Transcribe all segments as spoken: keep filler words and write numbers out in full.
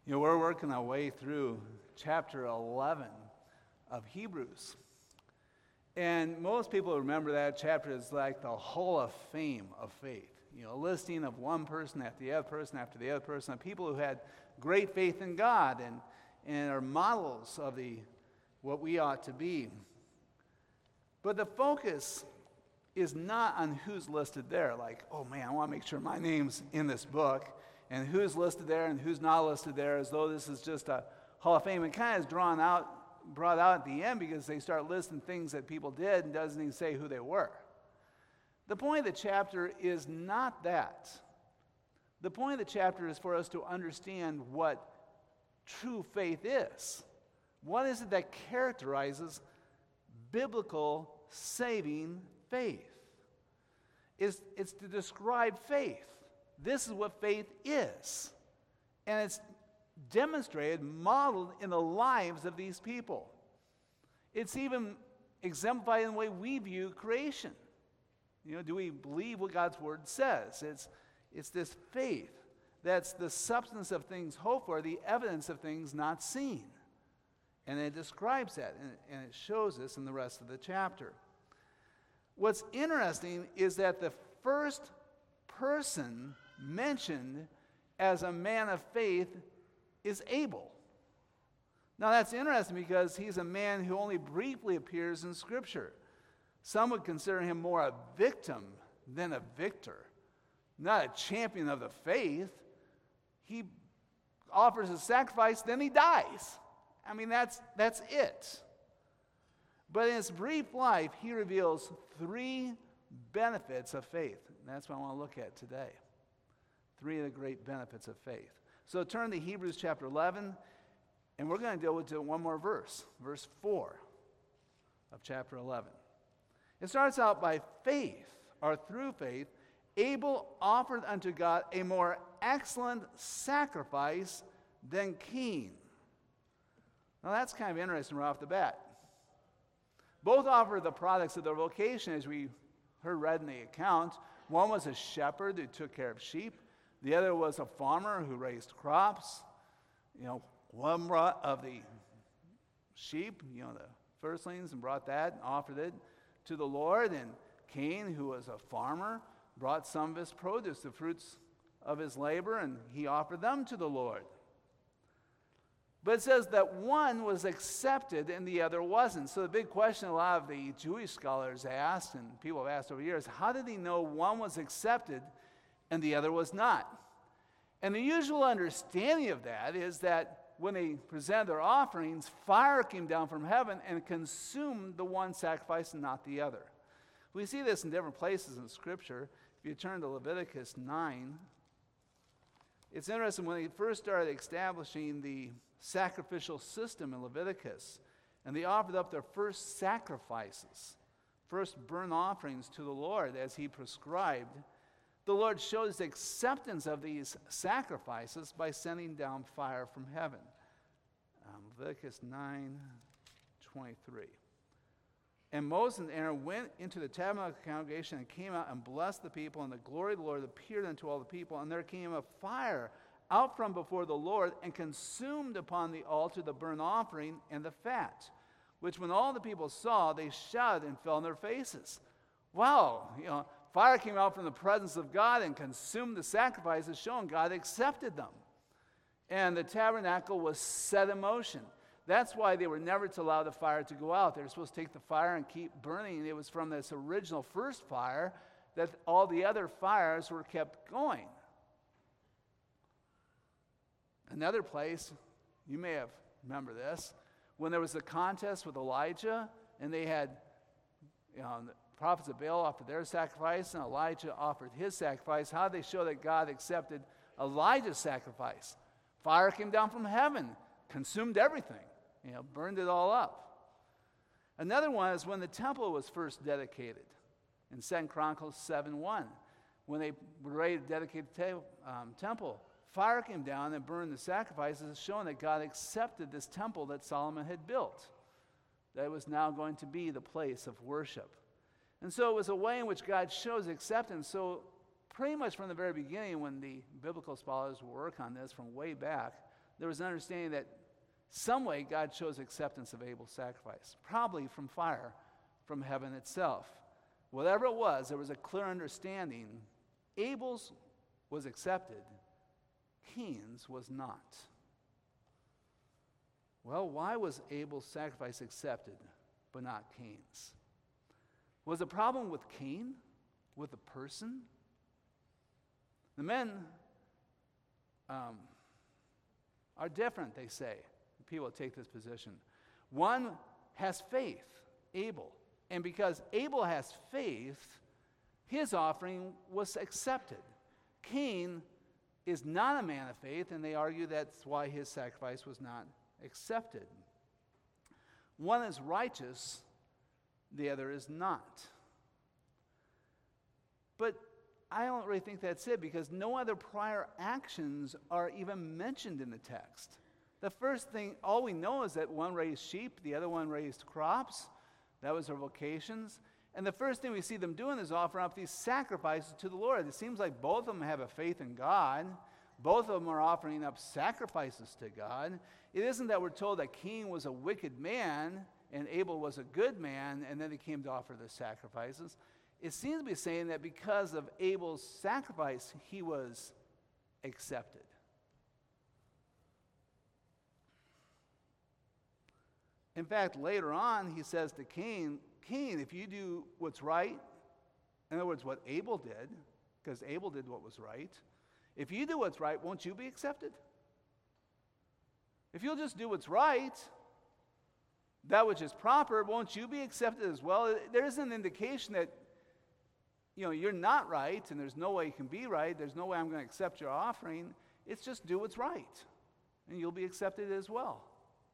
You know, we're working our way through chapter eleven of Hebrews. And most people remember that chapter as like the Hall of Fame of faith. You know, a listing of one person after the other person after the other person, of people who had great faith in God and, and are models of the what we ought to be. But the focus is not on who's listed there. Like, oh man, I want to make sure my name's in this book. And who's listed there and who's not listed there, as though this is just a Hall of Fame. It kind of is drawn out, brought out at the end because they start listing things that people did and doesn't even say who they were. The point of the chapter is not that. The point of the chapter is for us to understand what true faith is. What is it that characterizes biblical saving faith? It's, it's to describe faith. This is what faith is. And it's demonstrated, modeled in the lives of these people. It's even exemplified in the way we view creation. You know, do we believe what God's word says? It's, it's this faith that's the substance of things hoped for, the evidence of things not seen. And it describes that, and, and it shows us in the rest of the chapter. What's interesting is that the first person mentioned as a man of faith is Abel. Now that's interesting because he's a man who only briefly appears in Scripture. Some would consider him more a victim than a victor, not a champion of the faith. He offers a sacrifice, then he dies. I mean, that's, that's it. But in his brief life, he reveals three benefits of faith. And that's what I want to look at today. Three of the great benefits of faith. So turn to Hebrews chapter eleven, and we're going to deal with one more verse, verse four of chapter eleven. It starts out by faith, or through faith, Abel offered unto God a more excellent sacrifice than Cain. Now that's kind of interesting right off the bat. Both offered the products of their vocation, as we heard read in the account. One was a shepherd who took care of sheep. The other was a farmer who raised crops. You know, one brought of the sheep, you know, the firstlings, and brought that and offered it to the Lord. And Cain, who was a farmer, brought some of his produce, the fruits of his labor, and he offered them to the Lord. But it says that one was accepted and the other wasn't. So the big question a lot of the Jewish scholars asked, and people have asked over the years, how did he know one was accepted and the other was not? And the usual understanding of that is that when they presented their offerings, fire came down from heaven and consumed the one sacrifice and not the other. We see this in different places in Scripture. If you turn to Leviticus nine, it's interesting when they first started establishing the sacrificial system in Leviticus, and they offered up their first sacrifices, first burnt offerings to the Lord as he prescribed. The Lord shows acceptance of these sacrifices by sending down fire from heaven. Um, Leviticus nine twenty-three. And Moses and Aaron went into the tabernacle congregation and came out and blessed the people, and the glory of the Lord appeared unto all the people, and there came a fire out from before the Lord and consumed upon the altar the burnt offering and the fat, which when all the people saw, they shouted and fell on their faces. Wow, you know, fire came out from the presence of God and consumed the sacrifices, showing God accepted them. And the tabernacle was set in motion. That's why they were never to allow the fire to go out. They were supposed to take the fire and keep burning. It was from this original first fire that all the other fires were kept going. Another place, you may have remember this, when there was a contest with Elijah, and they had, you know, the prophets of Baal offered their sacrifice, and Elijah offered his sacrifice. How did they show that God accepted Elijah's sacrifice? Fire came down from heaven, consumed everything, you know, burned it all up. Another one is when the temple was first dedicated in Second Chronicles seven one. When they were ready to dedicate the um, temple, fire came down and burned the sacrifices, showing that God accepted this temple that Solomon had built, that it was now going to be the place of worship. And so it was a way in which God shows acceptance. So pretty much from the very beginning, when the biblical scholars work on this from way back, there was an understanding that some way God shows acceptance of Abel's sacrifice, probably from fire from heaven itself. Whatever it was, there was a clear understanding. Abel's was accepted, Cain's was not. Well, why was Abel's sacrifice accepted, but not Cain's? Was the problem with Cain, with the person? The men um, are different, they say. People take this position. One has faith, Abel. And because Abel has faith, his offering was accepted. Cain is not a man of faith, and they argue that's why his sacrifice was not accepted. One is righteous, the other is not. But I don't really think that's it, because no other prior actions are even mentioned in the text. The first thing, all we know is that one raised sheep, the other one raised crops. That was their vocations. And the first thing we see them doing is offering up these sacrifices to the Lord. It seems like both of them have a faith in God. Both of them are offering up sacrifices to God. It isn't that we're told that Cain was a wicked man and Abel was a good man, and then they came to offer the sacrifices. It seems to be saying that because of Abel's sacrifice, he was accepted. In fact, later on, he says to Cain, Cain, if you do what's right, in other words, what Abel did, because Abel did what was right, if you do what's right, won't you be accepted? If you'll just do what's right, that which is proper, won't you be accepted as well? There is an indication that, you know, you're not right, and there's no way you can be right. There's no way I'm going to accept your offering. It's just do what's right, and you'll be accepted as well.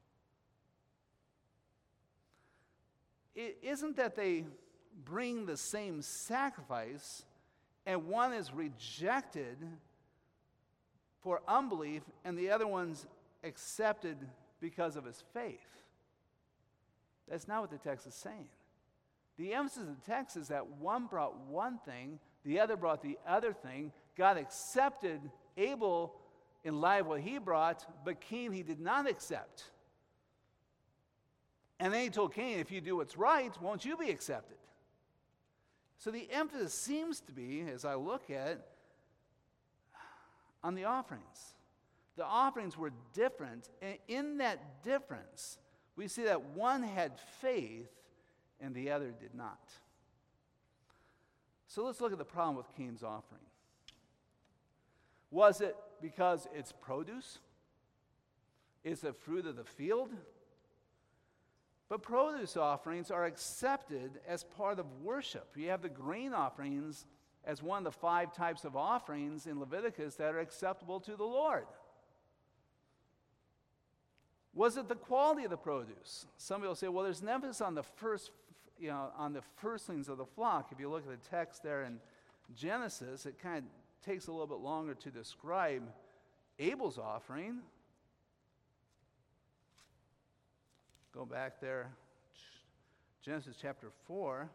It isn't that they bring the same sacrifice and one is rejected for unbelief and the other one's accepted because of his faith. That's not what the text is saying. The emphasis of the text is that one brought one thing, the other brought the other thing. God accepted Abel in light of what he brought, but Cain he did not accept. And then he told Cain, if you do what's right, won't you be accepted? So the emphasis seems to be, as I look at it, on the offerings. The offerings were different, and in that difference, we see that one had faith and the other did not. So let's look at the problem with Cain's offering. Was it because it's produce? It's the fruit of the field? But produce offerings are accepted as part of worship. You have the grain offerings as one of the five types of offerings in Leviticus that are acceptable to the Lord. Was it the quality of the produce? Somebody will say, well, there's an emphasis on the first, you know, on the firstlings of the flock. If you look at the text there in Genesis, it kind of takes a little bit longer to describe Abel's offering. Go back there, Genesis chapter four.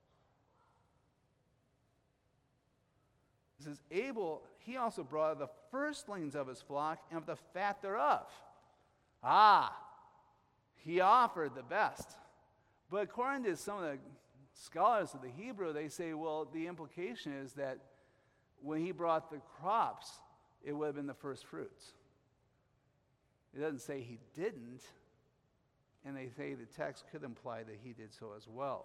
It says, Abel, he also brought the firstlings of his flock and of the fat thereof. Ah, he offered the best. But according to some of the scholars of the Hebrew, they say, well, the implication is that when he brought the crops, it would have been the first fruits. It doesn't say he didn't. And they say the text could imply that he did so as well.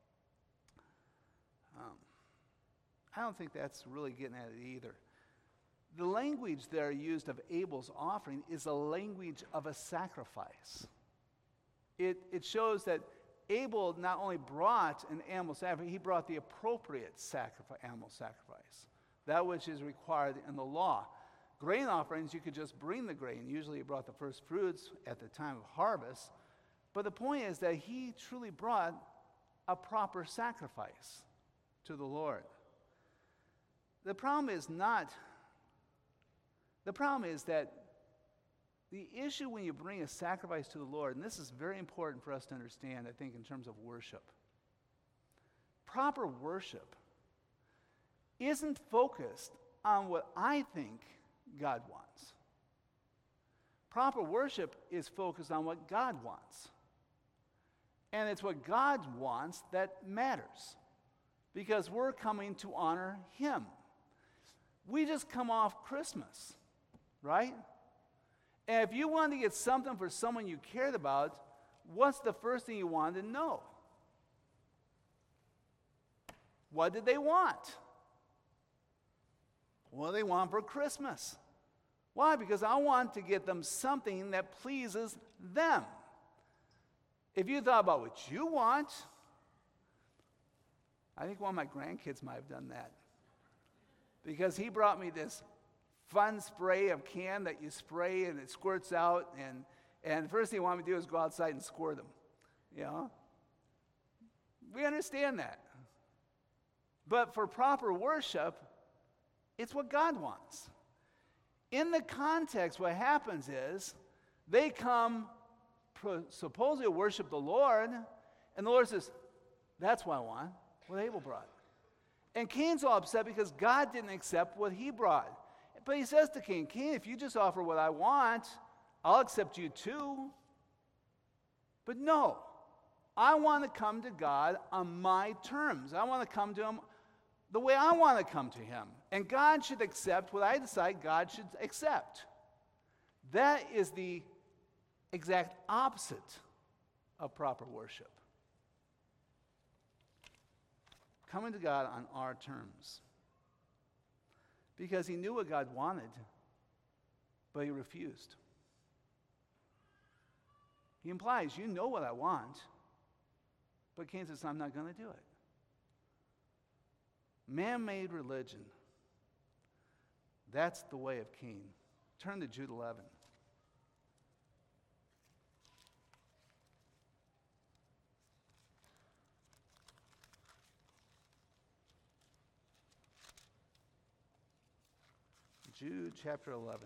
Um, I don't think that's really getting at it either. The language there used of Abel's offering is the language of a sacrifice. It, it shows that Abel not only brought an animal sacrifice, he brought the appropriate sacrifice, animal sacrifice, that which is required in the law. Grain offerings, you could just bring the grain. Usually he brought the first fruits at the time of harvest. But the point is that he truly brought a proper sacrifice to the Lord. The problem is not, the problem is that the issue when you bring a sacrifice to the Lord, and this is very important for us to understand, I think, in terms of worship. Proper worship isn't focused on what I think God wants. Proper worship is focused on what God wants. And it's what God wants that matters, because we're coming to honor Him. We just come off Christmas, right? And if you wanted to get something for someone you cared about, what's the first thing you wanted to know? What did they want? What do they want for Christmas? Why? Because I want to get them something that pleases them. If you thought about what you want, I think one of my grandkids might have done that. Because he brought me this fun spray of can that you spray and it squirts out, and, and the first thing he wanted me to do is go outside and squirt them. You know? We understand that. But for proper worship, it's what God wants. In the context, what happens is they come supposedly to worship the Lord, and the Lord says, that's what I want, what Abel brought. And Cain's all upset because God didn't accept what he brought. But he says to Cain, Cain, if you just offer what I want, I'll accept you too. But no, I want to come to God on my terms. I want to come to Him the way I want to come to Him. And God should accept what I decide God should accept. That is the exact opposite of proper worship. Coming to God on our terms. Because he knew what God wanted, but he refused. He implies, you know what I want, but Cain says, I'm not going to do it. Man-made religion. That's the way of Cain. Turn to Jude eleven. Jude chapter eleven.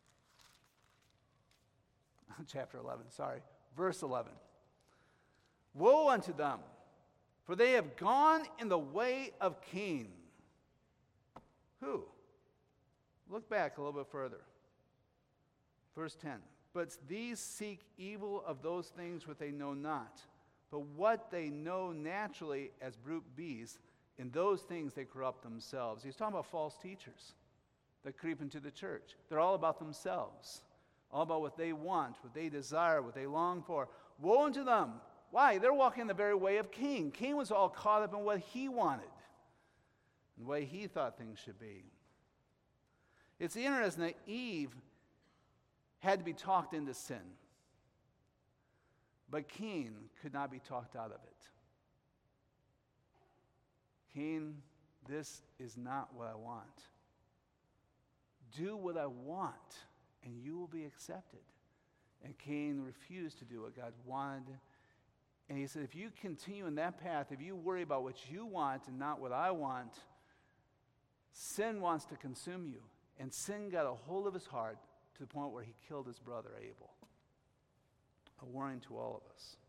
chapter eleven, sorry. Verse eleven. Woe unto them, for they have gone in the way of Cain. Who? Look back a little bit further. Verse ten. But these seek evil of those things which they know not, but what they know naturally as brute beasts, in those things they corrupt themselves. He's talking about false teachers that creep into the church. They're all about themselves, all about what they want, what they desire, what they long for. Woe unto them. Why? They're walking the very way of Cain. Cain was all caught up in what he wanted, and the way he thought things should be. It's interesting that Eve had to be talked into sin, but Cain could not be talked out of it. Cain, this is not what I want. Do what I want, and you will be accepted. And Cain refused to do what God wanted. And he said, if you continue in that path, if you worry about what you want and not what I want, sin wants to consume you. And sin got a hold of his heart to the point where he killed his brother Abel. A warning to all of us.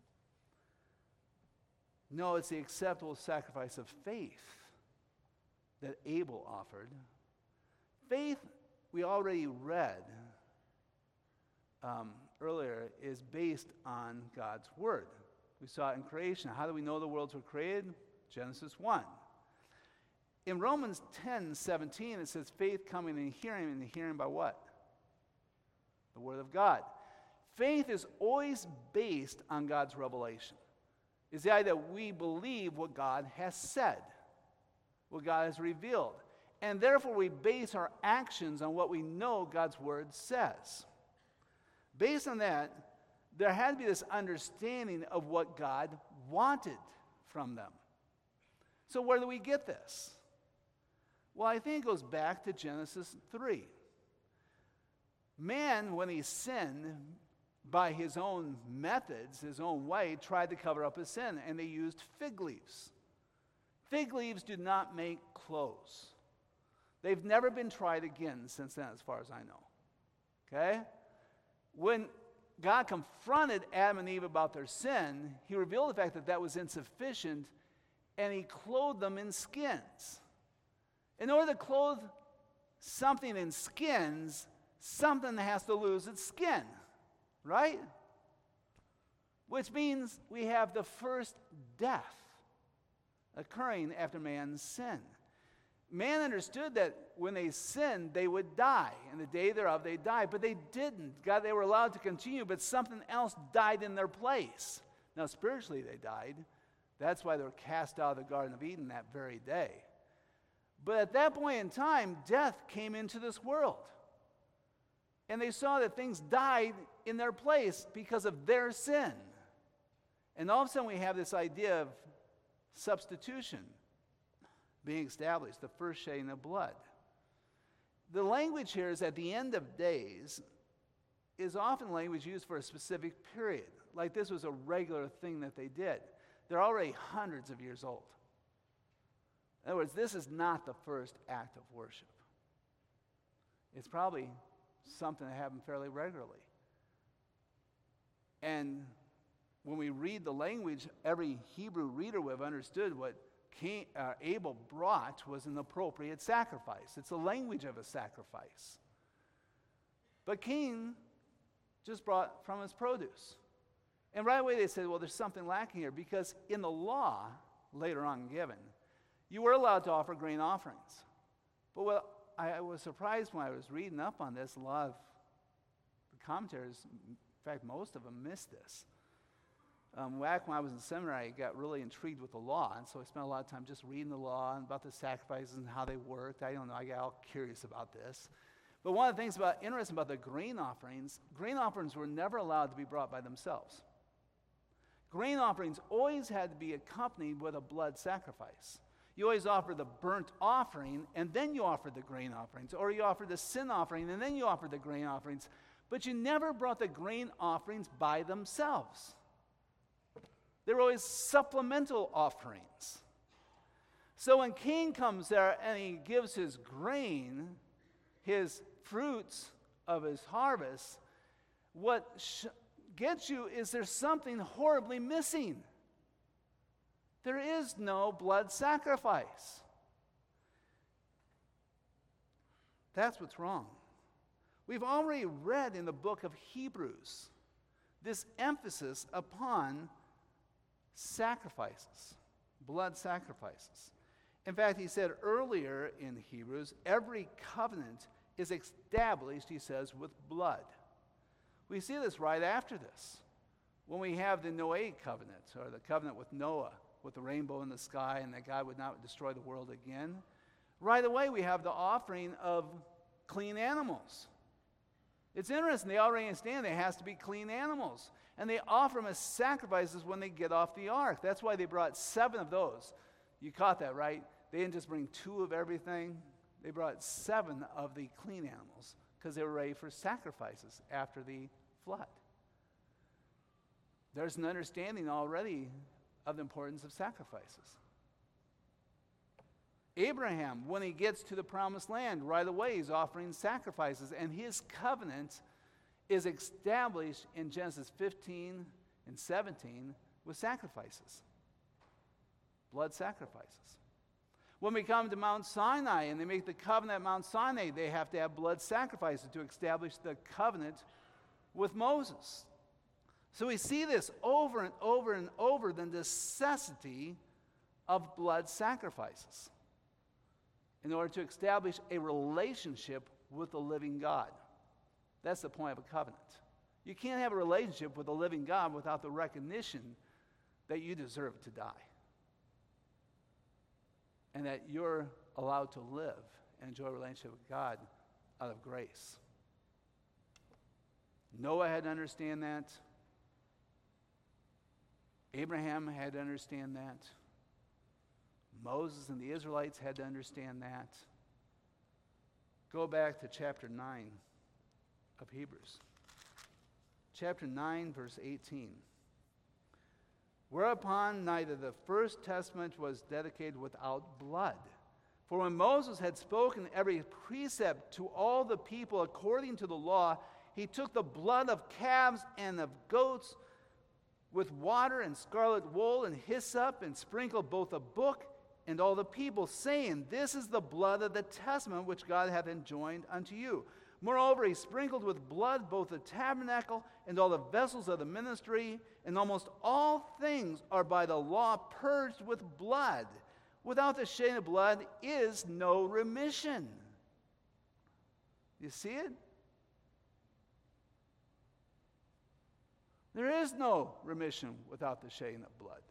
No, it's the acceptable sacrifice of faith that Abel offered. Faith, we already read um, earlier, is based on God's Word. We saw it in creation. How do we know the worlds were created? Genesis one. In Romans ten seventeen, it says, faith coming in hearing, and hearing by what? The Word of God. Faith is always based on God's revelation. It's the idea that we believe what God has said, what God has revealed. And therefore, we base our actions on what we know God's Word says. Based on that, there had to be this understanding of what God wanted from them. So where do we get this? Well, I think it goes back to Genesis three. Man, when he sinned by his own methods, his own way, tried to cover up his sin, and they used fig leaves. Fig leaves do not make clothes. They've never been tried again since then, as far as I know. Okay? When God confronted Adam and Eve about their sin, he revealed the fact that that was insufficient, and he clothed them in skins. In order to clothe something in skins, something has to lose its skin, right? Which means we have the first death occurring after man's sin. Man understood that when they sinned, they would die, and the day thereof they died, but they didn't. God, they were allowed to continue, but something else died in their place. Now, spiritually, they died. That's why they were cast out of the Garden of Eden that very day. But at that point in time, death came into this world. And they saw that things died in their place because of their sin. And all of a sudden, we have this idea of substitution being established, the first shedding of blood. The language here is at the end of days is often language used for a specific period. Like this was a regular thing that they did. They're already hundreds of years old. In other words, this is not the first act of worship. It's probably something that happened fairly regularly. And when we read the language, every Hebrew reader would have understood what Cain, uh, Abel brought was an appropriate sacrifice. It's the language of a sacrifice. But Cain just brought from his produce. And right away they said, well, there's something lacking here, because in the law, later on given, you were allowed to offer grain offerings. But what I, I was surprised when I was reading up on this, a lot of the commentators, in fact, most of them missed this. Um, back when I was in seminary, I got really intrigued with the law, and so I spent a lot of time just reading the law and about the sacrifices and how they worked. I don't know, I got all curious about this. But one of the things about interesting about the grain offerings, grain offerings were never allowed to be brought by themselves. Grain offerings always had to be accompanied with a blood sacrifice. You always offer the burnt offering, and then you offer the grain offerings, or you offer the sin offering, and then you offer the grain offerings. But you never brought the grain offerings by themselves. They were always supplemental offerings. So when Cain comes there and he gives his grain, his fruits of his harvest, what sh- gets you is there's something horribly missing. There is no blood sacrifice. That's what's wrong. We've already read in the book of Hebrews this emphasis upon sacrifices, blood sacrifices. In fact, he said earlier in Hebrews, every covenant is established, he says, with blood. We see this right after this, when we have the Noahic covenant, or the covenant with Noah, with the rainbow in the sky, and that God would not destroy the world again. Right away, we have the offering of clean animals. It's interesting, they already understand there has to be clean animals. And they offer them as sacrifices when they get off the ark. That's why they brought seven of those. You caught that, right? They didn't just bring two of everything. They brought seven of the clean animals because they were ready for sacrifices after the flood. There's an understanding already of the importance of sacrifices. Abraham, when he gets to the promised land, right away he's offering sacrifices, and his covenant is established in Genesis fifteen and seventeen with sacrifices, blood sacrifices. When we come to Mount Sinai and they make the covenant at Mount Sinai, they have to have blood sacrifices to establish the covenant with Moses. So we see this over and over and over, the necessity of blood sacrifices in order to establish a relationship with the living God. That's the point of a covenant. You can't have a relationship with the living God without the recognition that you deserve to die and that you're allowed to live and enjoy a relationship with God out of grace. Noah had to understand that. Abraham had to understand that. Moses and the Israelites had to understand that. Go back to chapter nine of Hebrews. Chapter nine, verse eighteen. Whereupon neither the first testament was dedicated without blood. For when Moses had spoken every precept to all the people according to the law, he took the blood of calves and of goats with water and scarlet wool and hyssop, and sprinkled both the book and all the people, saying, This is the blood of the testament which God hath enjoined unto you. Moreover, he sprinkled with blood both the tabernacle and all the vessels of the ministry, and almost all things are by the law purged with blood. Without the shedding of blood is no remission. You see it? There is no remission without the shedding of blood.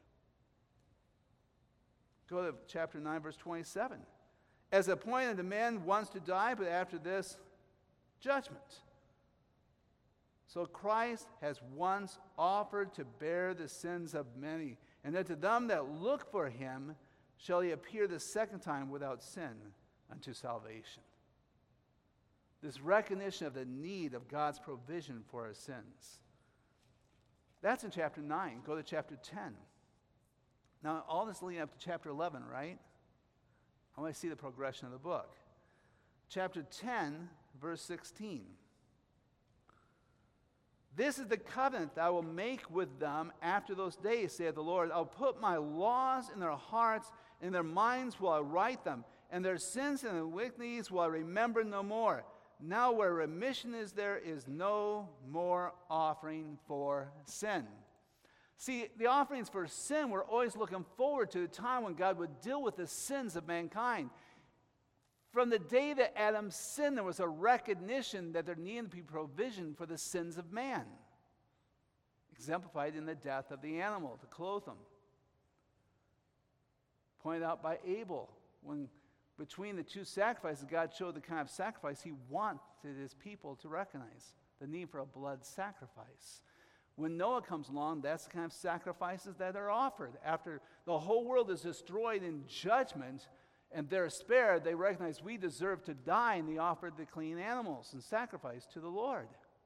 Go to chapter nine, verse twenty-seven. As appointed to men once to die, but after this, judgment. So Christ has once offered to bear the sins of many, and that to them that look for him shall he appear the second time without sin unto salvation. This recognition of the need of God's provision for our sins. That's in chapter nine. Go to chapter ten. Now, all this leading up to chapter eleven, right? I want to see the progression of the book. Chapter ten, verse sixteen. This is the covenant that I will make with them after those days, saith the Lord. I'll put my laws in their hearts, and in their minds will I write them, and their sins and iniquities will I remember no more. Now where remission is, there is no more offering for sin. See, the offerings for sin were always looking forward to a time when God would deal with the sins of mankind. From the day that Adam sinned, there was a recognition that there needed to be provision for the sins of man, exemplified in the death of the animal to clothe them. Pointed out by Abel, when between the two sacrifices, God showed the kind of sacrifice he wanted his people to recognize, the need for a blood sacrifice. When Noah comes along, that's the kind of sacrifices that are offered. After the whole world is destroyed in judgment, and they're spared, they recognize we deserve to die, and they offered the clean animals and sacrifice to the Lord.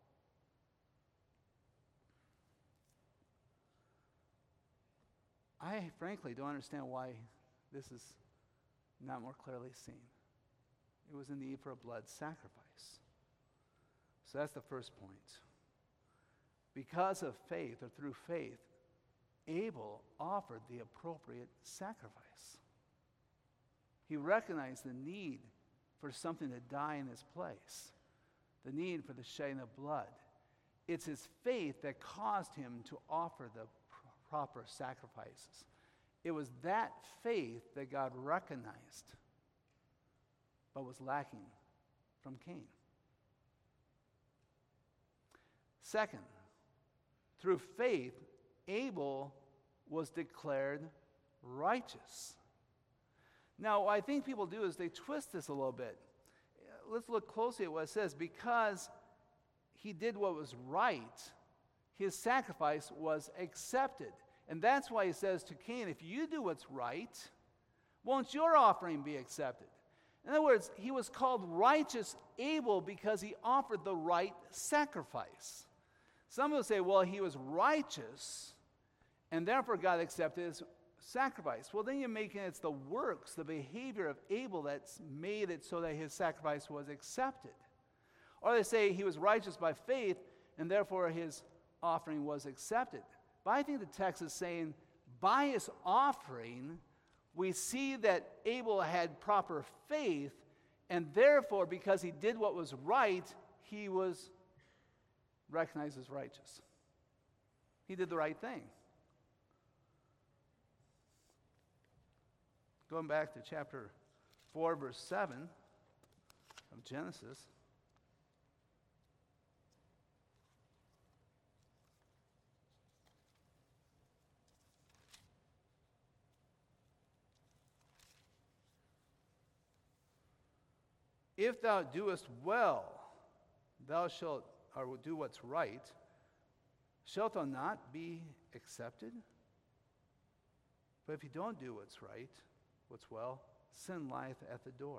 I frankly don't understand why this is not more clearly seen. It was a need for a blood sacrifice. So that's the first point. Because of faith, or through faith, Abel offered the appropriate sacrifice. He recognized the need for something to die in his place, the need for the shedding of blood. It's his faith that caused him to offer the pr- proper sacrifices. It was that faith that God recognized, but was lacking from Cain. Second, through faith, Abel was declared righteous. Now, what I think people do is they twist this a little bit. Let's look closely at what it says. Because he did what was right, his sacrifice was accepted. And that's why he says to Cain, if you do what's right, won't your offering be accepted? In other words, he was called righteous Abel because he offered the right sacrifice. Some will say, well, he was righteous, and therefore God accepted his sacrifice. Well, then you're making it the works, the behavior of Abel that's made it so that his sacrifice was accepted. Or they say he was righteous by faith, and therefore his offering was accepted. But I think the text is saying, by his offering, we see that Abel had proper faith, and therefore, because he did what was right, he was recognized as righteous. He did the right thing. Going back to chapter four, verse seven of Genesis. If thou doest well, thou shalt, or do what's right, shalt thou not be accepted? But if you don't do what's right, what's well, sin lieth at the door.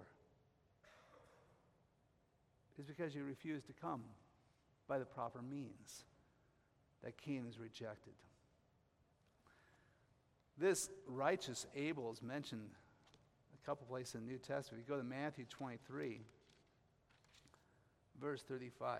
It's because you refuse to come by the proper means that Cain is rejected. This righteous Abel is mentioned a couple places in the New Testament. If you go to Matthew twenty-three, verse thirty-five.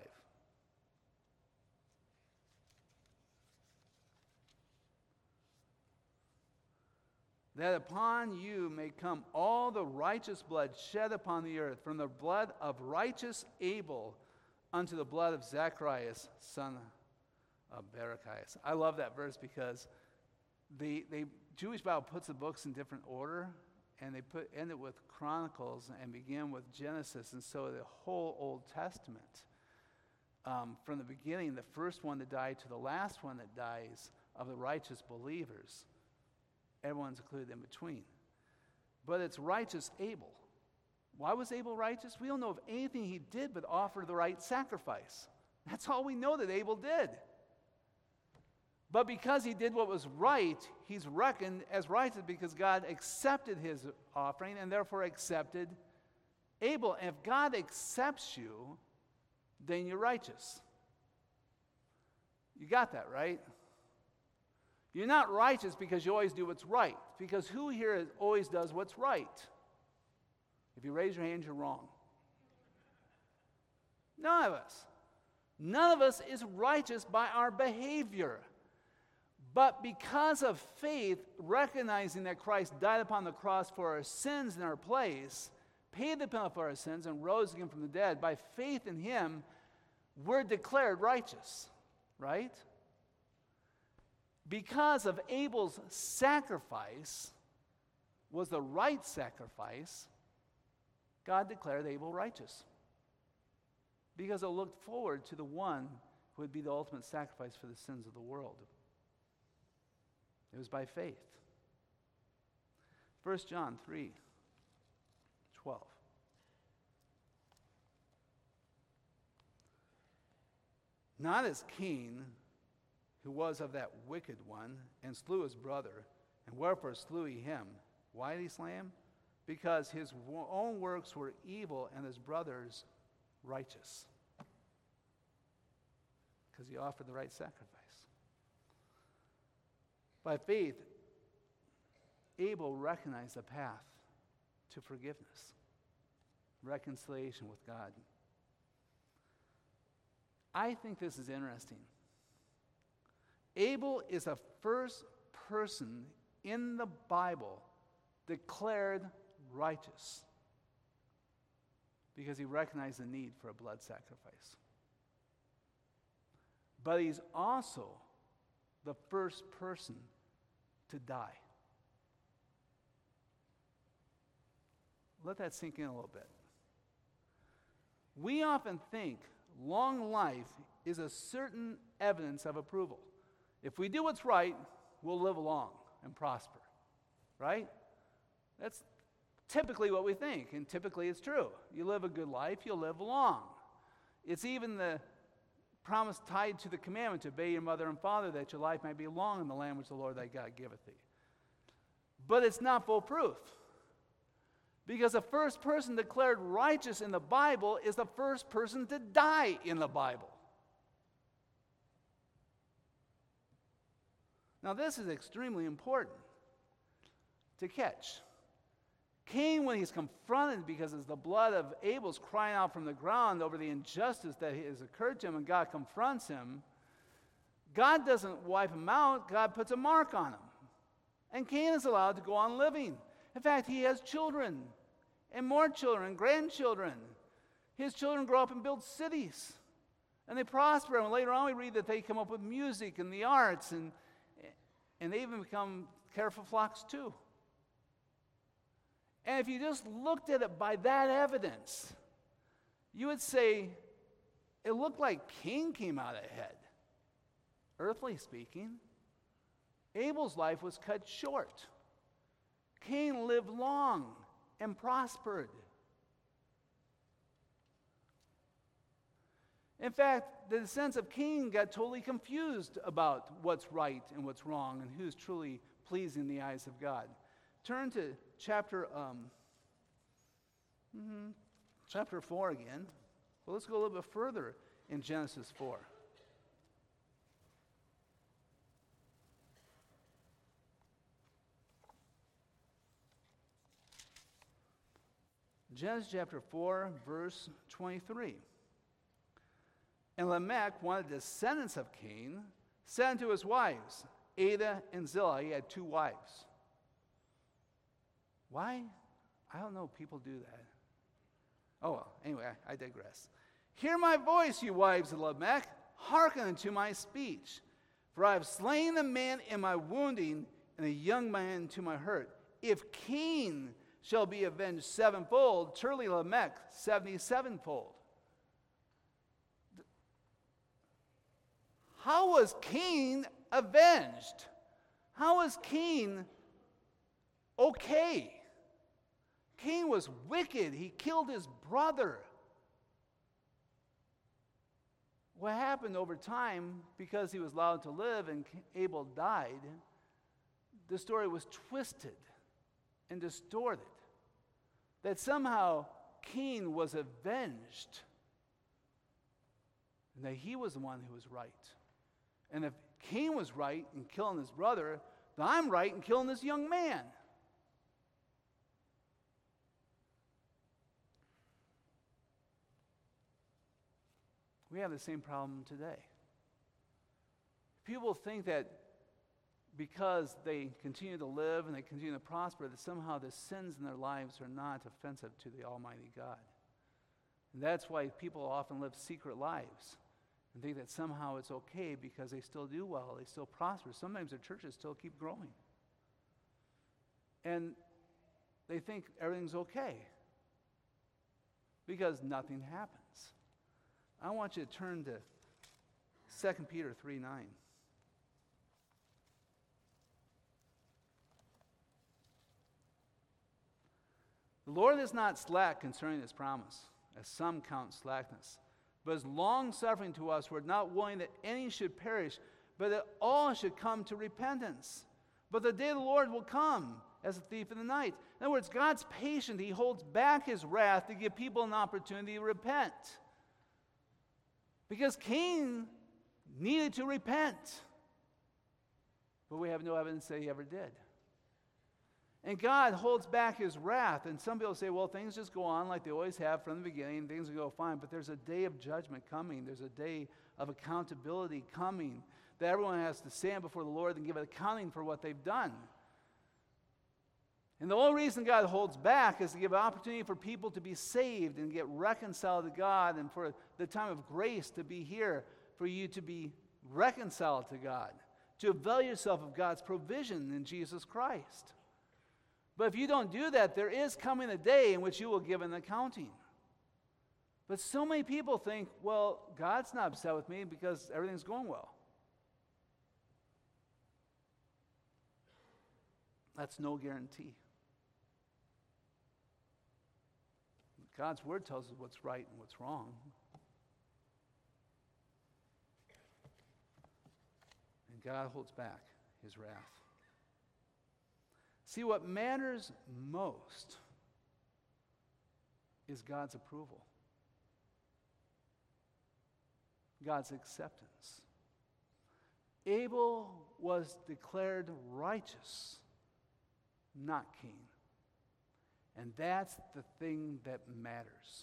That upon you may come all the righteous blood shed upon the earth, from the blood of righteous Abel unto the blood of Zacharias, son of Barachias. I love that verse because the, the Jewish Bible puts the books in different order, and they put end it with Chronicles and begin with Genesis. And so the whole Old Testament, um, from the beginning, the first one to die to the last one that dies of the righteous believers, everyone's included in between. But it's righteous Abel. Why was Abel righteous? We don't know of anything he did but offer the right sacrifice. That's all we know that Abel did. But because he did what was right, he's reckoned as righteous because God accepted his offering and therefore accepted Abel. And if God accepts you, then you're righteous. You got that, right? You're not righteous because you always do what's right. Because who here always does what's right? If you raise your hand, you're wrong. None of us. None of us is righteous by our behavior. But because of faith, recognizing that Christ died upon the cross for our sins in our place, paid the penalty for our sins, and rose again from the dead, by faith in him, we're declared righteous, right? Because of Abel's sacrifice was the right sacrifice, God declared Abel righteous. Because it looked forward to the one who would be the ultimate sacrifice for the sins of the world. It was by faith. First John three twelve. Not as Cain, who was of that wicked one, and slew his brother, and wherefore slew he him. Why did he slay him? Because his own works were evil, and his brother's righteous. Because he offered the right sacrifice. By faith, Abel recognized the path to forgiveness, reconciliation with God. I think this is interesting. Abel is the first person in the Bible declared righteous because he recognized the need for a blood sacrifice. But he's also the first person to die. Let that sink in a little bit. We often think long life is a certain evidence of approval. If we do what's right, we'll live long and prosper, right? That's typically what we think, and typically it's true. You live a good life, you'll live long. It's even the promise tied to the commandment to obey your mother and father that your life might be long in the land which the Lord thy God giveth thee. But it's not foolproof. Because the first person declared righteous in the Bible is the first person to die in the Bible. Now this is extremely important to catch. Cain, when he's confronted because it's the blood of Abel's crying out from the ground over the injustice that has occurred to him, and God confronts him, God doesn't wipe him out, God puts a mark on him. And Cain is allowed to go on living. In fact, he has children, and more children, grandchildren. His children grow up and build cities, and they prosper. And later on we read that they come up with music and the arts, and, and they even become care for flocks too. And if you just looked at it by that evidence, you would say it looked like Cain came out ahead, earthly speaking. Abel's life was cut short. Cain lived long and prospered. In fact, the descendants of Cain got totally confused about what's right and what's wrong and who's truly pleasing in the eyes of God. Turn to chapter um, mm-hmm, chapter four again. Well, let's go a little bit further in Genesis four. Genesis chapter four, verse twenty-three. And Lamech, one of the descendants of Cain, said unto his wives, Adah and Zillah. He had two wives. Why? I don't know. People do that. Oh, well, anyway, I, I digress. Hear my voice, you wives of Lamech. Hearken unto my speech. For I have slain the man in my wounding, and a young man to my hurt. If Cain shall be avenged sevenfold, surely Lamech seventy-sevenfold. How was Cain avenged? How was Cain okay? Cain was wicked. He killed his brother. What happened over time, because he was allowed to live and Abel died, the story was twisted and distorted. That somehow Cain was avenged, and that he was the one who was right. And if Cain was right in killing his brother, then I'm right in killing this young man. We have the same problem today. People think that because they continue to live and they continue to prosper, that somehow the sins in their lives are not offensive to the Almighty God. And that's why people often live secret lives and think that somehow it's okay because they still do well, they still prosper. Sometimes their churches still keep growing. And they think everything's okay because nothing happens. I want you to turn to Second Peter three nine. The Lord is not slack concerning his promise, as some count slackness, but is long-suffering to us, who are not willing that any should perish, but that all should come to repentance. But the day of the Lord will come as a thief in the night. In other words, God's patient. He holds back his wrath to give people an opportunity to repent. Because Cain needed to repent. But we have no evidence that he ever did. And God holds back his wrath. And some people say, well, things just go on like they always have from the beginning. Things will go fine. But there's a day of judgment coming. There's a day of accountability coming. That everyone has to stand before the Lord and give an accounting for what they've done. And the only reason God holds back is to give an opportunity for people to be saved and get reconciled to God, and for the time of grace to be here for you to be reconciled to God, to avail yourself of God's provision in Jesus Christ. But if you don't do that, there is coming a day in which you will give an accounting. But so many people think, well, God's not upset with me because everything's going well. That's no guarantee. God's word tells us what's right and what's wrong. And God holds back his wrath. See, what matters most is God's approval, God's acceptance. Abel was declared righteous, not Cain. And that's the thing that matters.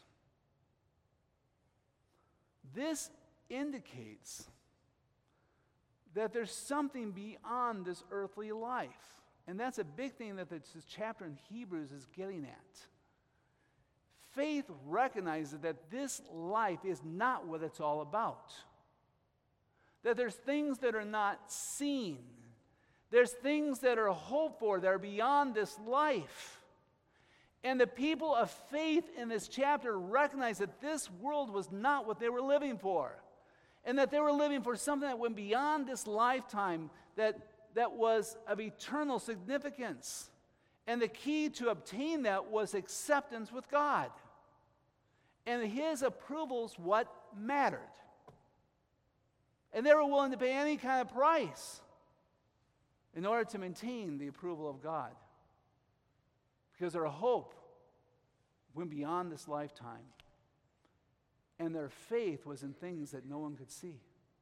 This indicates that there's something beyond this earthly life. And that's a big thing that this chapter in Hebrews is getting at. Faith recognizes that this life is not what it's all about. That there's things that are not seen. There's things that are hoped for that are beyond this life. And the people of faith in this chapter recognize that this world was not what they were living for. And that they were living for something that went beyond this lifetime, that, that was of eternal significance. And the key to obtain that was acceptance with God. And his approval is what mattered. And they were willing to pay any kind of price in order to maintain the approval of God. Because their hope went beyond this lifetime. And their faith was in things that no one could see.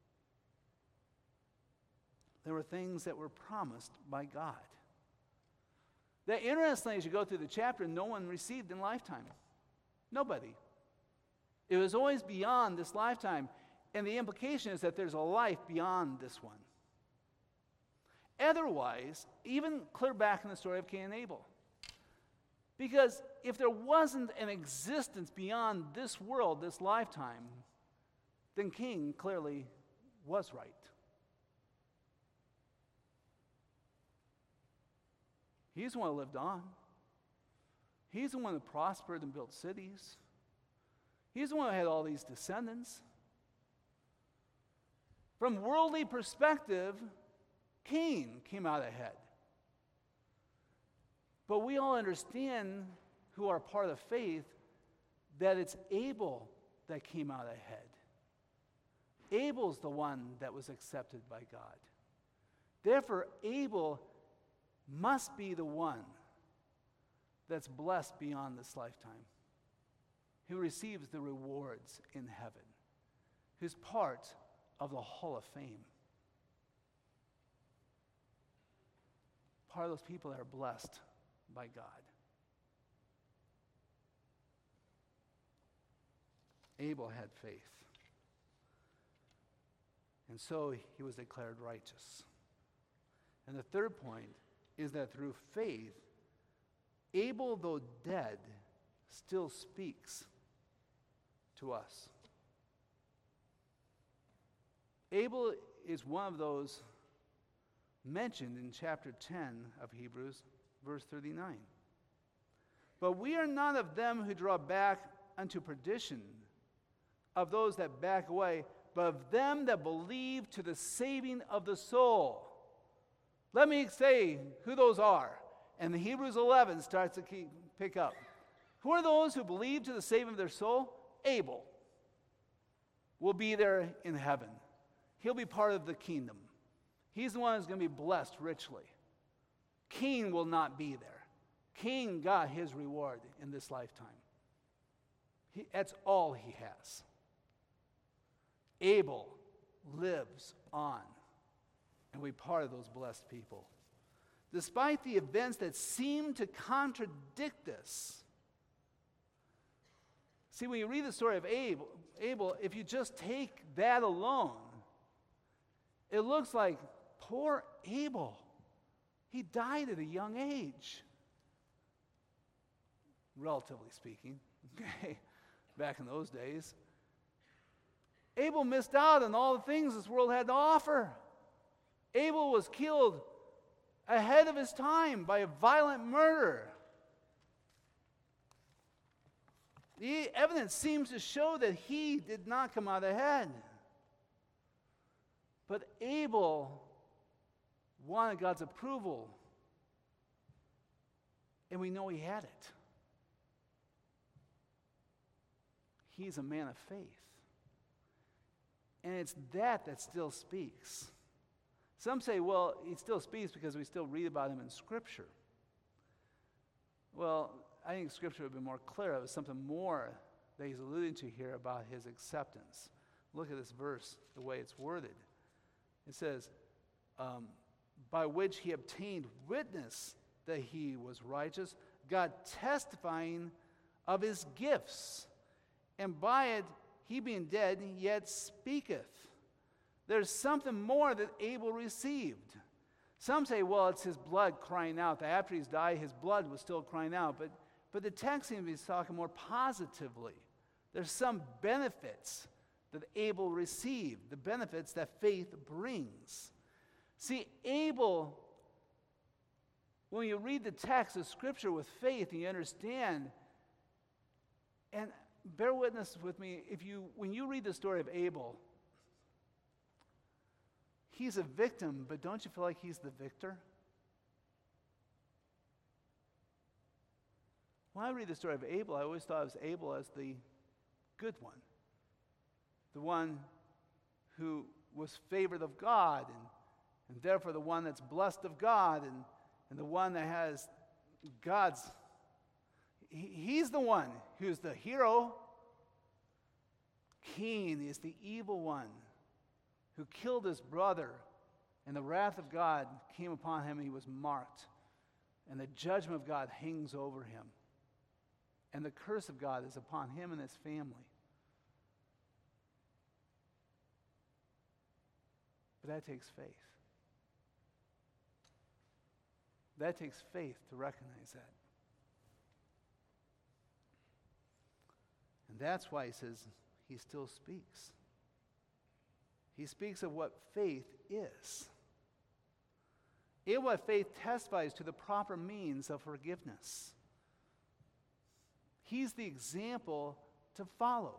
There were things that were promised by God. That, interestingly, as you go through the chapter, no one received in lifetime. Nobody. It was always beyond this lifetime. And the implication is that there's a life beyond this one. Otherwise, even clear back in the story of Cain and Abel. Because if there wasn't an existence beyond this world, this lifetime, then Cain clearly was right. He's the one who lived on. He's the one who prospered and built cities. He's the one who had all these descendants. From worldly perspective, Cain came out ahead. But we all understand, who are part of faith, that it's Abel that came out ahead. Abel's the one that was accepted by God. Therefore, Abel must be the one that's blessed beyond this lifetime, who receives the rewards in heaven, who's part of the Hall of Fame. Part of those people that are blessed by God. Abel had faith. And so he was declared righteous. And the third point is that through faith, Abel, though dead, still speaks to us. Abel is one of those mentioned in chapter ten of Hebrews, verse thirty-nine. But we are not of them who draw back unto perdition, of those that back away, but of them that believe to the saving of the soul. Let me say who those are. And the Hebrews eleven starts to keep, pick up. Who are those who believe to the saving of their soul? Abel will be there in heaven. He'll be part of the kingdom. He's the one who's going to be blessed richly. Cain will not be there. Cain got his reward in this lifetime. He, that's all he has. Abel lives on, and we're part of those blessed people. Despite the events that seem to contradict this. See, when you read the story of Abel, Abel, if you just take that alone, it looks like poor Abel. He died at a young age, relatively speaking, okay, back in those days. Abel missed out on all the things this world had to offer. Abel was killed ahead of his time by a violent murder. The evidence seems to show that he did not come out ahead. But Abel wanted God's approval, and we know he had it. He's a man of faith. And it's that that still speaks. Some say, well, he still speaks because we still read about him in Scripture. Well, I think Scripture would be more clear. It was something more that he's alluding to here about his acceptance. Look at this verse, the way it's worded. It says, um, by which he obtained witness that he was righteous, God testifying of his gifts, and by it he being dead yet speaketh. There's something more that Abel received. Some say, well, it's his blood crying out. That after he's died, his blood was still crying out. But, but the text seems to be talking more positively. There's some benefits that Abel received, the benefits that faith brings. See, Abel, when you read the text of Scripture with faith and you understand, and bear witness with me, if you when you read the story of Abel, he's a victim, but don't you feel like he's the victor? When I read the story of Abel, I always thought of Abel as the good one, the one who was favored of God, and, and therefore the one that's blessed of God, and, and the one that has God's. He, he's the one who's the hero. Cain is the evil one who killed his brother, and the wrath of God came upon him, and he was marked, and the judgment of God hangs over him, and the curse of God is upon him and his family. But that takes faith. That takes faith to recognize that. And that's why he says he still speaks. he speaks of what faith is. In what faith testifies to the proper means of forgiveness. He's the example to follow.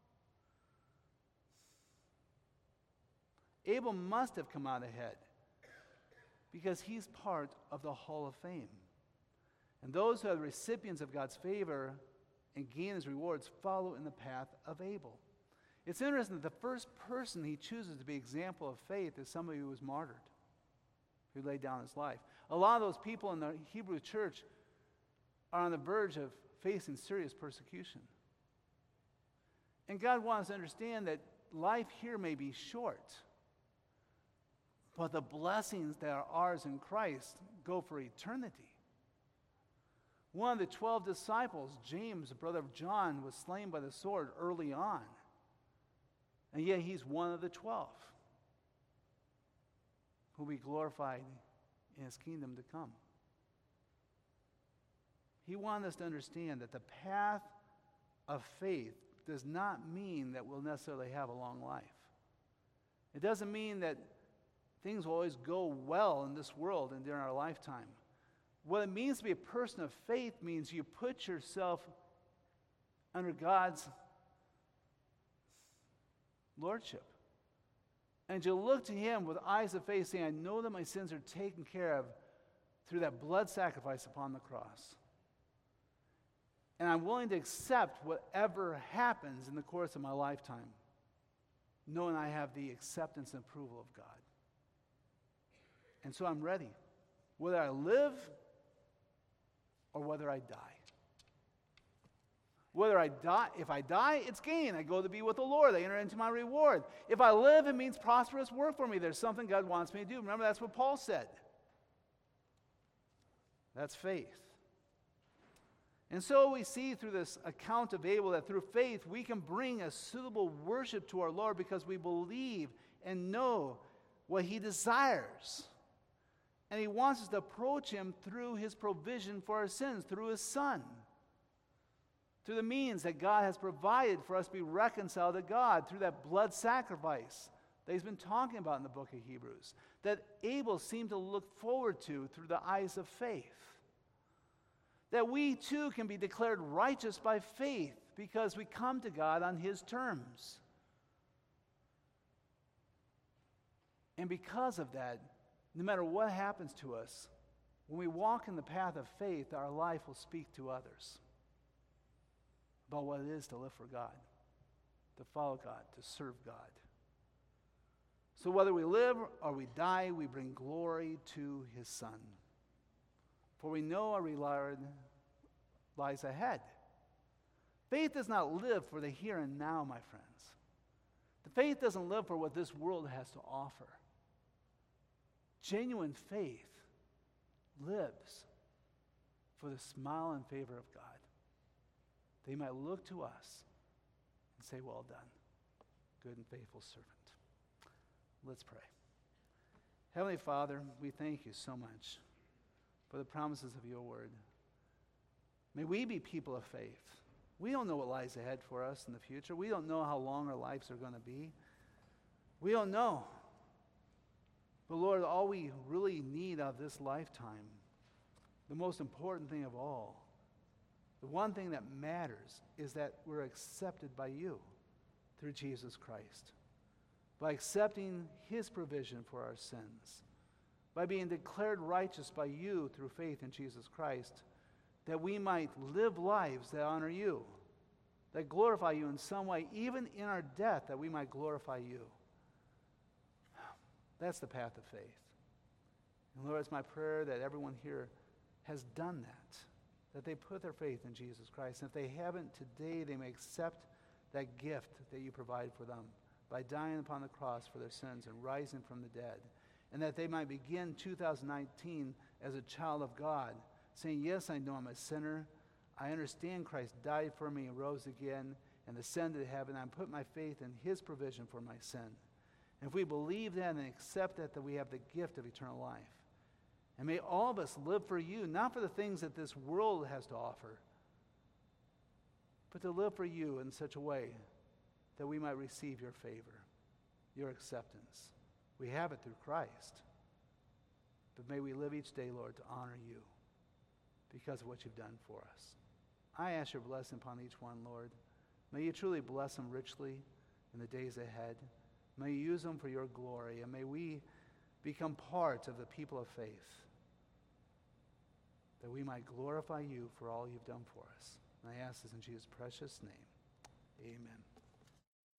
Abel must have come out ahead because he's part of the Hall of Fame. And those who are the recipients of God's favor and gain his rewards follow in the path of Abel. It's interesting that the first person he chooses to be example of faith is somebody who was martyred, who laid down his life. A lot of those people in the Hebrew church are on the verge of facing serious persecution. And God wants us to understand that life here may be short, but the blessings that are ours in Christ go for eternity. One of the twelve disciples, James, the brother of John, was slain by the sword early on. And yet he's one of the twelve who will be glorified in his kingdom to come. He wanted us to understand that the path of faith does not mean that we'll necessarily have a long life. It doesn't mean that things will always go well in this world and during our lifetime. What it means to be a person of faith means you put yourself under God's lordship. And you look to him with eyes of faith, saying, I know that my sins are taken care of through that blood sacrifice upon the cross. And I'm willing to accept whatever happens in the course of my lifetime, knowing I have the acceptance and approval of God. And so I'm ready, whether I live or whether I die. Whether I die, if I die, it's gain. I go to be with the Lord. I enter into my reward. If I live, it means prosperous work for me. There's something God wants me to do. Remember, that's what Paul said. That's faith. And so we see through this account of Abel that through faith we can bring a suitable worship to our Lord because we believe and know what he desires. And he wants us to approach him through his provision for our sins, through his Son. Through the means that God has provided for us to be reconciled to God, through that blood sacrifice that he's been talking about in the book of Hebrews, that Abel seemed to look forward to through the eyes of faith. That we too can be declared righteous by faith because we come to God on his terms. And because of that, no matter what happens to us, when we walk in the path of faith, our life will speak to others about what it is to live for God, to follow God, to serve God. So whether we live or we die, we bring glory to his Son. For we know our reward lies ahead. Faith does not live for the here and now, my friends. The faith doesn't live for what this world has to offer. Genuine faith lives for the smile and favor of God. They might look to us and say, well done, good and faithful servant. Let's pray. Heavenly Father, we thank you so much for the promises of your word. May we be people of faith. We don't know what lies ahead for us in the future. We don't know how long our lives are going to be. We don't know. But Lord, all we really need of this lifetime, the most important thing of all, the one thing that matters is that we're accepted by you through Jesus Christ. By accepting his provision for our sins. By being declared righteous by you through faith in Jesus Christ. That we might live lives that honor you. That glorify you in some way, even in our death, that we might glorify you. That's the path of faith. And Lord, it's my prayer that everyone here has done that. That they put their faith in Jesus Christ. And if they haven't today, they may accept that gift that you provide for them by dying upon the cross for their sins and rising from the dead. And that they might begin two thousand nineteen as a child of God, saying, yes, I know I'm a sinner. I understand Christ died for me and rose again and ascended to heaven. I put my faith in his provision for my sin. And if we believe that and accept that, that we have the gift of eternal life. And may all of us live for you, not for the things that this world has to offer, but to live for you in such a way that we might receive your favor, your acceptance. We have it through Christ. But may we live each day, Lord, to honor you because of what you've done for us. I ask your blessing upon each one, Lord. May you truly bless them richly in the days ahead. May you use them for your glory, and may we become part of the people of faith, that we might glorify you for all you've done for us. And I ask this in Jesus' precious name. Amen.